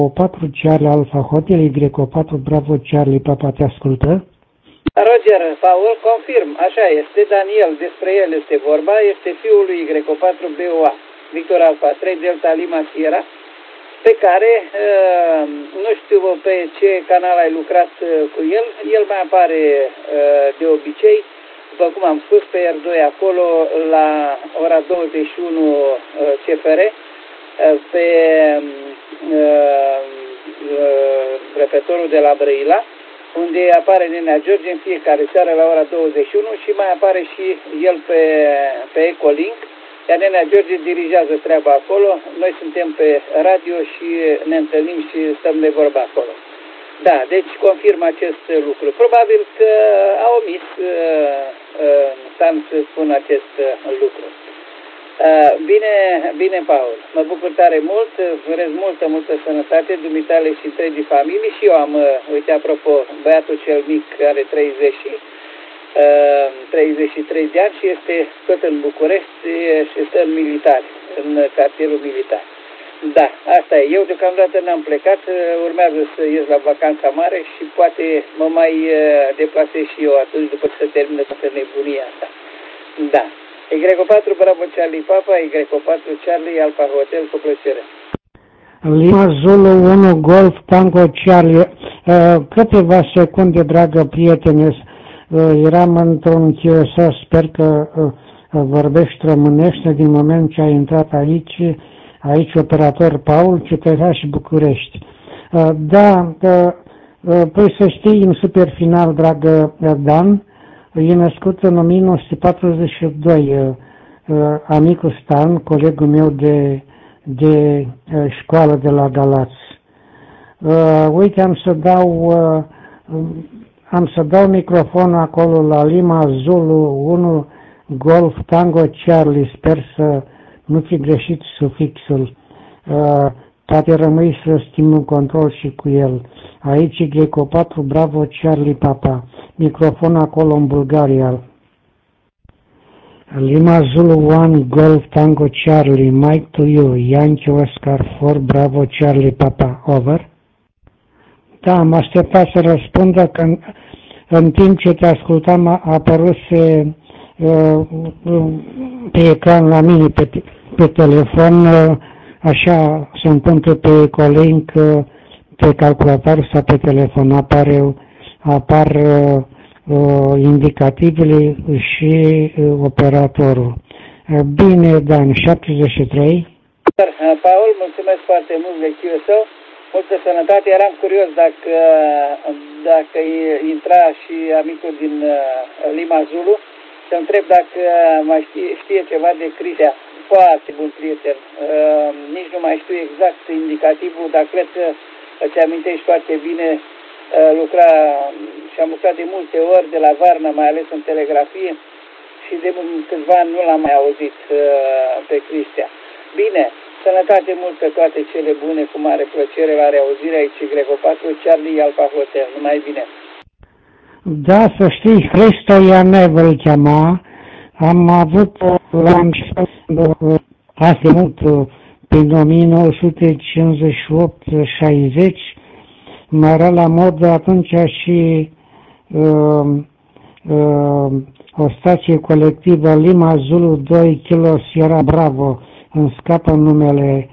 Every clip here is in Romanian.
4 Charlie Alpha Hotel, Y4 Bravo Charlie Papa, te ascultă. Roger, Paul, confirm, așa este, Daniel, despre el este vorba, este fiul lui Y4 BOA, Victor Alpha 3 Delta Lima Sierra, pe care, nu știu pe ce canal ai lucrat cu el, el mai apare de obicei, după cum am spus, pe R2 acolo, la ora 21 CFR, pe repetorul de la Brăila, unde apare Nenea George în fiecare seară la ora 21 și mai apare și el pe Ecolink, iar Nenea George dirigează treaba acolo, noi suntem pe radio și ne întâlnim și stăm de vorba acolo. Da, deci confirm acest lucru. Probabil că a omis Stan să spun acest lucru. Bine, Paul, mă bucur tare mult, urez multă sănătate, dumitale și întregii familii și eu am, uite, apropo, băiatul cel mic are 33 de ani și este tot în București și stă în militar, în cartierul militar. Da, asta e. Eu deocamdată n-am plecat, urmează să ies la vacanța mare și poate mă mai deplasez și eu atunci după ce se termină toată nebunia asta. Da. Y4 Bravo Charlie Papa, Y4 Charlie Alpha Hotel, cu plăcere. Lima Zulu 1 Golf Tango Charlie. Câteva secunde, dragă prietene, eram într-un chiosă, sper că vorbești românește din moment ce ai intrat aici operator Paul, Cetățean și București. Da, păi să știi, în super final, dragă Dan, e născut în 1942, amicul Stan, colegul meu de școală de la Galați. Uite, am să dau microfonul acolo la Lima Zulu 1 Golf Tango Charlie, sper să nu fi greșit sufixul. Poate rămâi să schimb un control și cu el. Aici Y4 Bravo Charlie Papa. Microfon acolo în Bulgaria. Lima Zulu 1 Golf Tango Charlie. Mike to you. Yankee Oscar 4 Bravo Charlie Papa. Over. Da, m-a așteptat să răspundă că în timp ce te ascultam a apăruse pe ecran la mine pe telefon, așa se întâmplă pe Ecolink, pe calculator sau pe telefon, apar indicativele și operatorul. Bine, Dan, 73. Paul, mulțumesc foarte mult de QSO, multă sănătate. Eram curios dacă intra și amicul din Lima Zulu, să întreb dacă mai știe ceva de Cristea. Foarte bun prieten. Nici nu mai știu exact indicativul, dar cred că îți amintești foarte bine. Și am lucrat de multe ori de la Varna, mai ales în telegrafie, și de câțiva ani nu l-am mai auzit pe Cristea. Bine, sănătate multă, toate cele bune, cu mare plăcere, la reauzire aici, Y4 Charlie Alpha Hotel. Numai bine. Da, să știi, Hristo Ianev îl chema. Am avut asta mult, prin 1958-60, mai era la modă atunci și o stație colectivă Lima Zulu 2 Kilo Sierra Bravo, îmi scapă numele,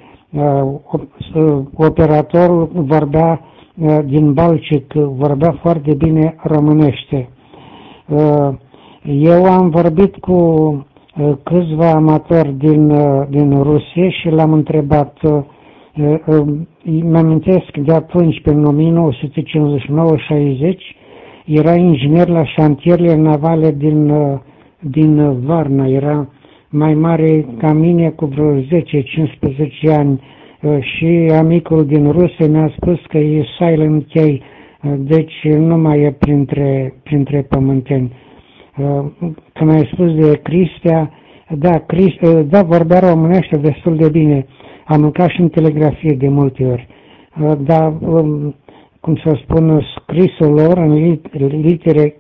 operatorul vorbea din Balcic, vorbea foarte bine românește. Eu am vorbit cu câțiva amatori din Rusie și l-am întrebat, mi-amintesc de atunci, pe 1959-60, era inginer la șantierele navale din Varna, era mai mare ca mine cu vreo 10-15 ani și amicul din Rusia mi-a spus că e silent K, deci nu mai e printre pământeni. Când ai spus de Cristea, da, vorbea românește destul de bine. Am lucrat și în telegrafie de multe ori. Dar, cum să spun, scrisul lor în litere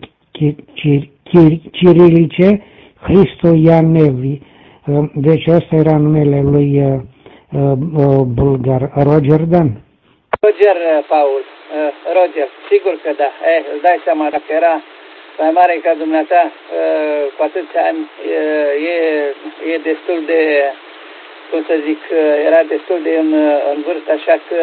cirilice, Hristo Ianevi. Deci ăsta era numele lui bulgar. Roger Dan. Roger, Paul. Roger, sigur că da. Îți dai seama, dacă era mai mare ca dumneata, cu atâția ani, e destul de, cum să zic, era destul de în vârstă, așa că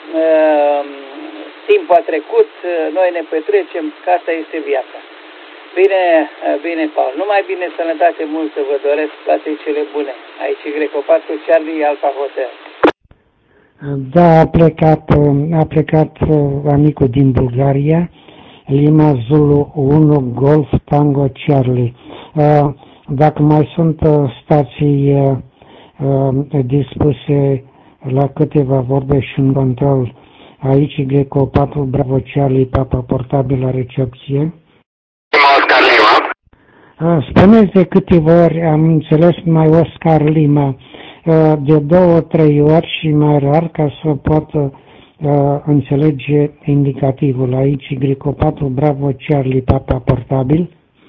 timpul a trecut, noi ne petrecem, că asta este viața. Bine, bine, Paul. Numai bine, sănătate multă vă doresc, toate cele bune. Aici Greco 4, Charlie, Alfa Hotel. Da, a plecat amicul din Bulgaria, Lima Zulu 1 Golf Tango Charlie. Dacă mai sunt stații dispuse la câteva vorbe și un control, aici Greco 4 Bravo Charlie Papa portabil la recepție. Oscar Lima. Spuneți de câteva ori, am înțeles mai Oscar Lima, de 2-3 ori și mai rar ca să poată înțelege indicativul. Aici Y4 Bravo Charlie Papa portabil.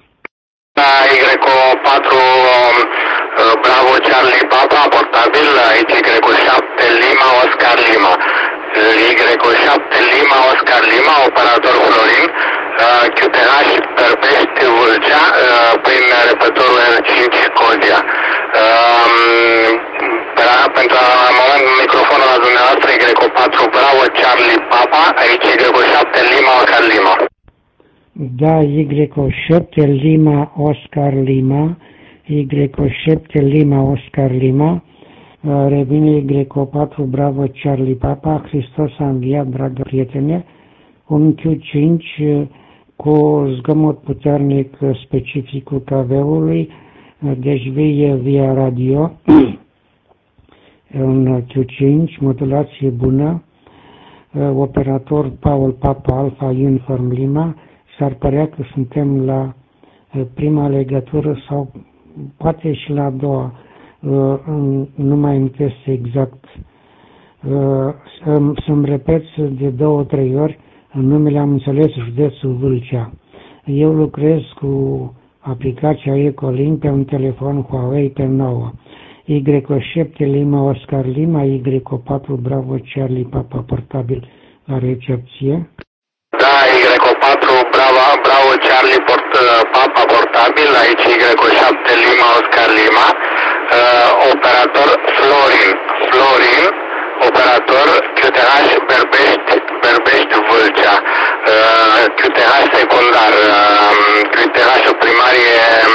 Y4 Bravo Charlie Papa portabil, aici Y7 Lima Oscar Lima. Y7 Lima Oscar Lima, operator Florin, QTH Perpești Vâlcea, prin repătorul R5 Scotia. Pentru moment microfonul la dumneavoastră Y4 Bravo Charlie Papa, aici Y7 Lima Oscar Lima. Da, Y7 Lima Oscar Lima, Y7 Lima Oscar Lima, revine Y4 Bravo Charlie Papa, Hristos a înviat, dragă prietene, un Q5 cu zgomot puternic specificul caveului, deci via radio, un Q5, modulație bună, operator Paul Papa Alpha Uniform Lima, s-ar părea că suntem la prima legătură sau poate și la a doua, nu mai amintesc exact. Să-mi repet de 2-3 ori, în numele am înțeles județul Vâlcea. Eu lucrez cu aplicația Ecolink pe un telefon Huawei pe 9. Y7 Lima Oscar Lima, Y4 Bravo Charlie Papa portabil la recepție. Da, Y4 Bravo Charlie Papa portabil, aici Y7 Lima Oscar Lima, operator Florin, operator QTH Berbești Vâlcea, QTH secundar, QTH primarie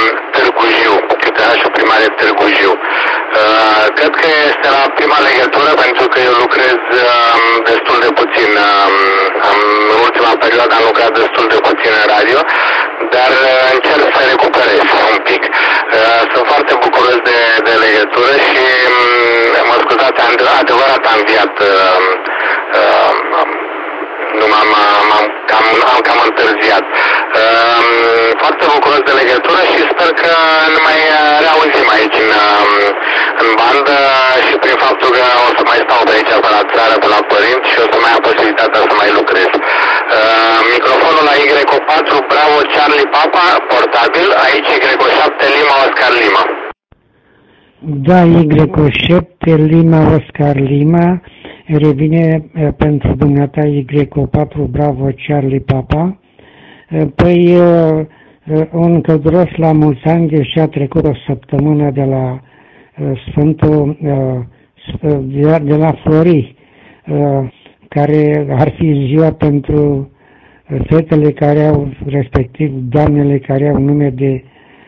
Târgu Jiu. Cred că este la prima legătură pentru că eu lucrez destul de puțin, în ultima perioadă am lucrat destul de puțin în radio, dar încerc să recuperez un pic. Sunt foarte bucuros de legătură și mă scuzați, adevărat am înviat, am cam întârziat. Foarte bucuros de legătură și sper că ne mai reauzim aici în bandă și prin faptul că o să mai stau pe aici, pe la țară, pe la părinți și o să mai am posibilitatea să mai lucrez. Microfonul la Y4 Bravo Charlie Papa portabil, aici Y7 Lima Oscar Lima. Da, Y7 Lima Oscar Lima, revine pentru dumneata Y4 Bravo Charlie Papa. Păi, un călduros la mulți ani, deși a trecut o săptămână de la Sfântul, de la Flori, care ar fi ziua pentru fetele care au, respectiv doamnele care au nume de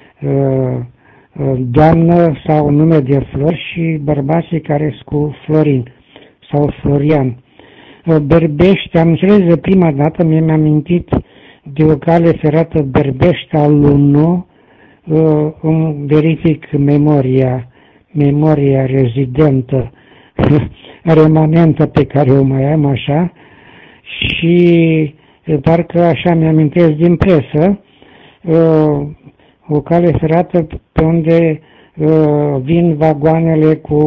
doamnă sau nume de Flori și bărbații care sunt cu Florin sau Florian. Berbești, am înțeles de prima dată, mi-am amintit de o cale ferată Berbești al 1, verific memoria rezidentă, remanentă pe care o mai am așa și parcă așa mi-amintesc din presă, o cale ferată pe unde vin vagoanele cu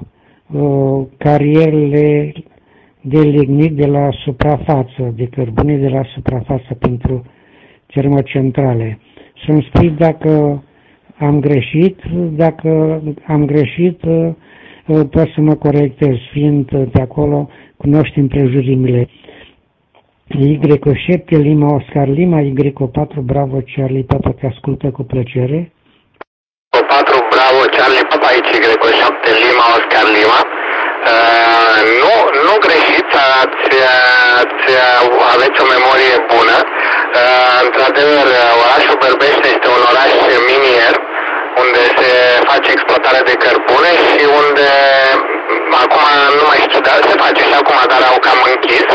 carierele de lignit de la suprafață, de cărbune de la suprafață pentru termocentrale. Să-mi spui dacă am greșit, poți să mă corectezi, fiind pe acolo, cunoști împrejurimile. Y7 Lima Oscar Lima, Y4 Bravo Charlie Papa, te ascultă cu plăcere. 4 Bravo Charlie Papa, aici Y7 Lima Oscar Lima. Nu greșiți, aveți o memorie bună. Într-adevăr, orașul Berbește este un oraș minier, unde se face exploatare de cărbune și unde acum nu mai știu, dar se face și acum, dar au cam închis.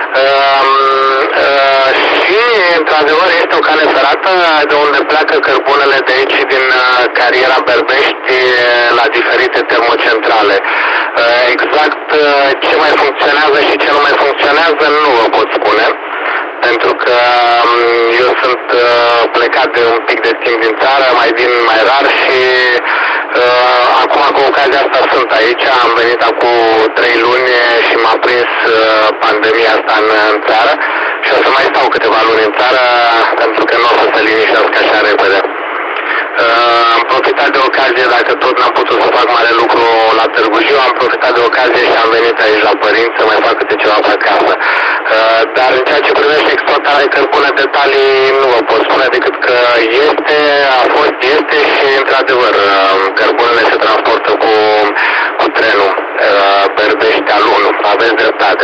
Și într-adevăr este o cale ferată de unde pleacă cărbunele de aici din cariera Berbești la diferite termocentrale. Exact ce mai funcționează și ce nu mai funcționează nu vă pot spune, pentru că eu sunt plecat de un pic de timp din țară, mai vin mai rar și acum cu ocazia asta sunt aici. Am venit acum 3 luni și m-a prins pandemia asta în țară și o să mai stau câteva luni în țară pentru că nu o să se liniștească așa repede. Am profitat de ocazie, dacă tot n-am putut să fac mare lucru la Târgu Jiu, am profitat de ocazie și am venit aici la părinți să mai fac câte ceva pe acasă. Dar în ceea ce privește exploatarea de cărbune, detalii nu vă pot spune decât că a fost și într-adevăr cărbunele se transportă cu trenul Berbești al 1. Aveți dreptate.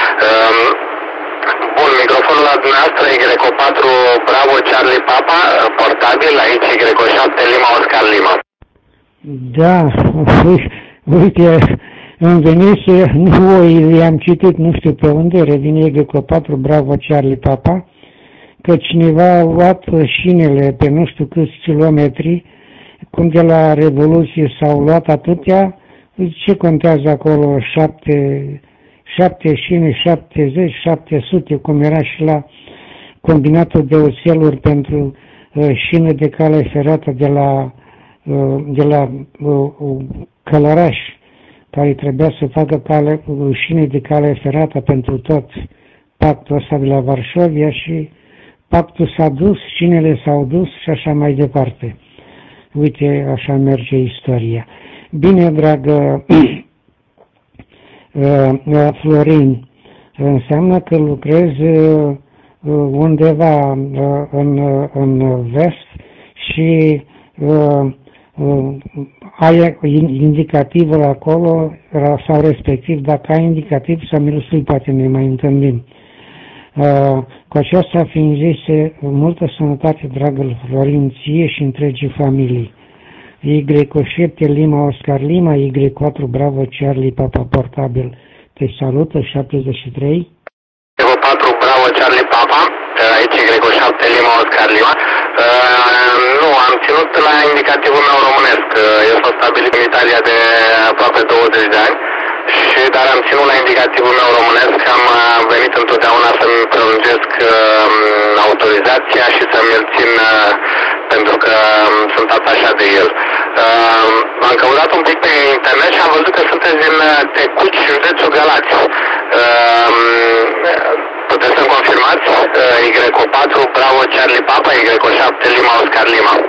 Bun, microfonul la dumneavoastră, Y4 Bravo Charlie Papa, portabil, aici Y7 Lima Oscar Lima. Da, uite, îmi venise, i-am citit, nu știu pe unde, revine Y4 Bravo Charlie Papa, că cineva a luat șinele pe nu știu câți kilometri, cum de la Revoluție s-au luat atâtea, ce contează acolo, 7 șine, 70, 700, cum era și la combinatul de oțeluri pentru șine de cale ferată de la Călăraș, care trebuia să facă șine de cale ferată pentru tot pactul ăsta de la Varșovia și pactul s-a dus, șinele s-au dus și așa mai departe. Uite, așa merge istoria. Bine, dragă Florin, înseamnă că lucrezi undeva în vest și ai indicativul acolo sau respectiv, dacă ai indicativ să mi-l spui, poate ne mai întâlnim. Cu aceasta fiind zise, multă sănătate, dragă Florin, ție și întregii familii. Y7 Lima Oscar Lima, Y4 Bravo Charlie Papa portabil. Te salută 73. Y4 Bravo Charlie Papa, aici Y7 Lima Oscar Lima. Nu, am ținut la indicativul meu românesc. Eu sunt stabilit în Italia de aproape 20 de ani. Dar am ținut la indicativul meu românesc, am venit întotdeauna să-mi prelungesc autorizația și să-mi-l țin pentru că sunt atașat de el. Am căutat un pic pe internet și am văzut că sunteți din Tecuci, județul Galați. Puteți să-mi confirmați? Y4 Bravo Charlie Papa, Y7 Lima Oscar Lima.